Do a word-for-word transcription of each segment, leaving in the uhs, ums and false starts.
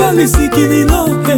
sikilila hey.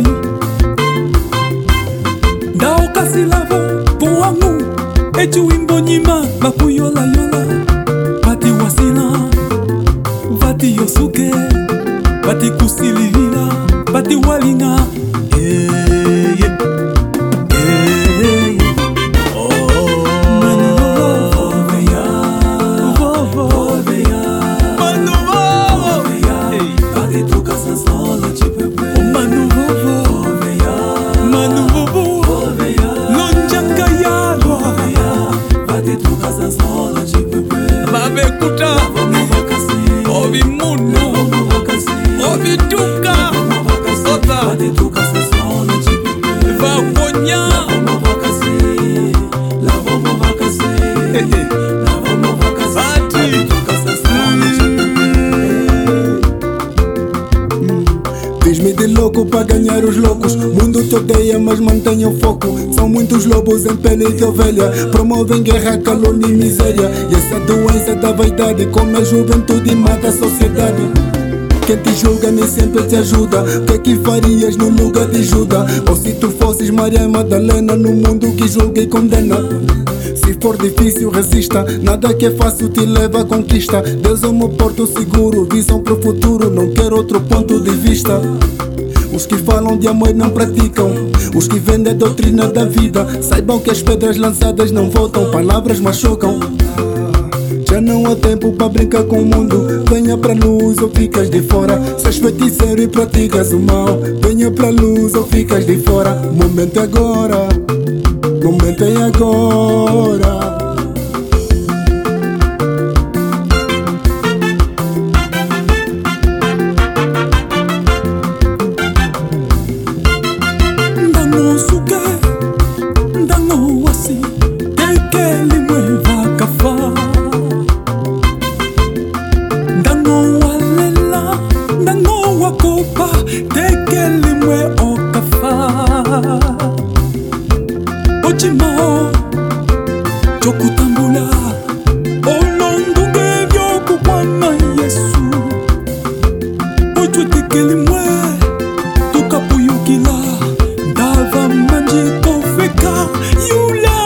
Ndao kasi lavo poangu echu wimbo nyima bakuyola yola Bati wasila Bati yosuke Bati kusilila Bati walinga hey, yeah. Hey, oh, Manu Voveya Voveya Manu Voveya Bati tukasa solo chipepe Manu Voveya Manu Voveya Lonjaka yalwa Bati tukasa solo chipepe Babe kuta Ovi munu Ovi tuka Sota Bati tukasa solo chipepe Vakonya Fiz-me de louco para ganhar os loucos. Mundo te odeia, mas mantenha o foco. São muitos lobos em pele de ovelha. Promovem guerra, calúnia e miséria. E essa doença da vaidade come a juventude e mata a sociedade. Quem te julga nem sempre te ajuda. O que é que farias no lugar de Judas? Ou se tu fosses Maria Madalena no mundo que julga e condena? Se for difícil, resista. Nada que é fácil te leva à conquista. Deus é o meu porto seguro, visão pro futuro. Não quero outro ponto de vista. Os que falam de amor não praticam. Os que vendem a doutrina da vida. Saibam que as pedras lançadas não voltam. Palavras machucam. Já não há tempo para brincar com o mundo. Venha pra luz ou ficas de fora. Se és feiticeiro e praticas o mal, venha pra luz ou ficas de fora. O momento é agora. O momento é agora. Ndango suke, ndango wasi, teke limwe vakafa. Ndango walela, ndango wakopa, teke limwe okafa. Ochimao, chokutambula, olondunge vyokukwana Yesu. Ochwe teke limwe, tukapuyukila, ndava manji kofeka yulamba.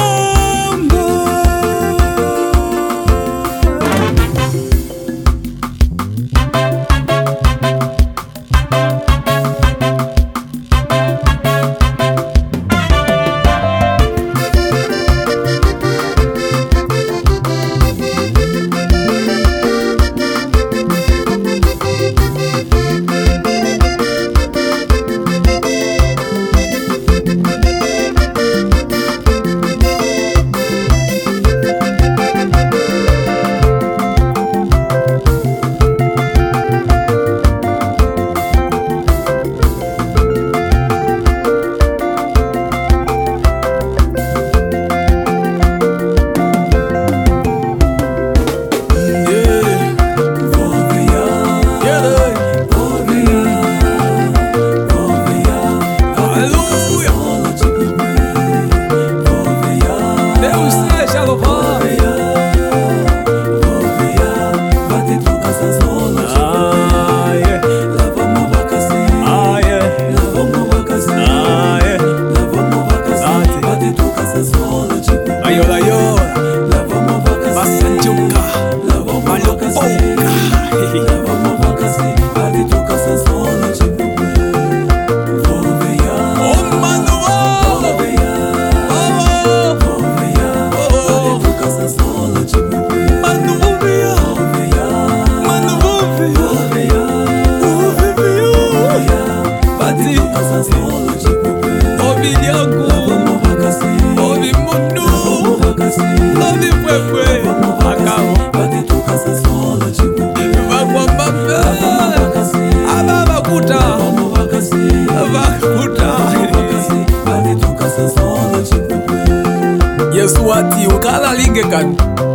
Yesu ati ukala linge kan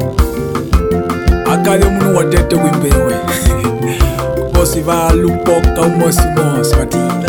akale munu watete wimbewe Kosi va lupoka umosi mosi watila